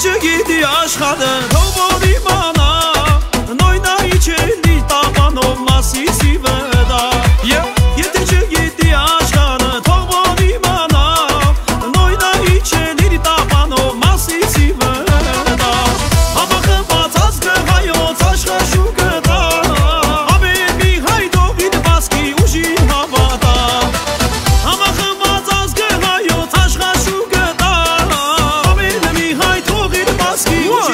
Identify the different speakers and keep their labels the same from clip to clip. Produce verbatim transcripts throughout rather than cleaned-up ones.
Speaker 1: չգիտի աշխարհը թողորի մանա նոյնայի չելի տապանով մասիսի վրա եթե չգիտի աշխարհը թողորի մանա նոյնայի չելի տապանով մասիսի վրա համախմբած ազգը հայոց աշխարհ դա ամեն մի հայ դով իր բասկի ուժի հավատա համախմբած ազգը հայոց աշխարհ դա ամեն մի հայ թող իր բասկի ուժի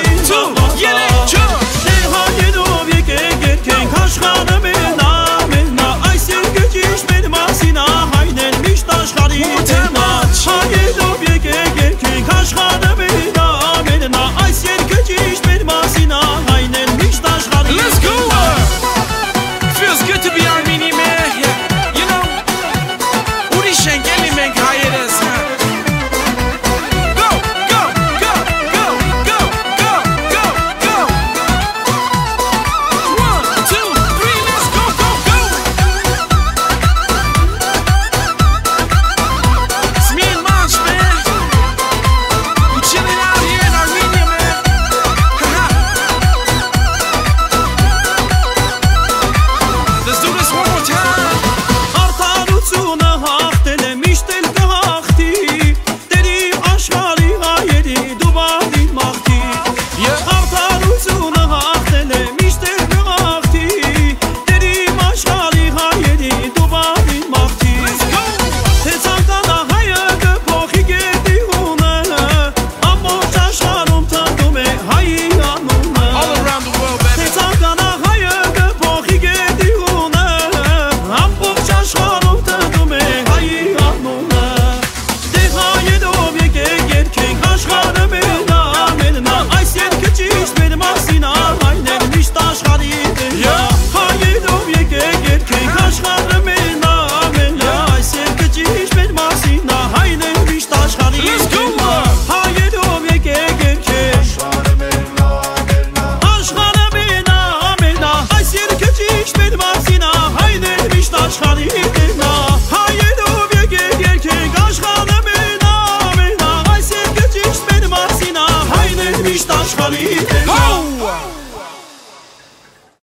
Speaker 2: Ho!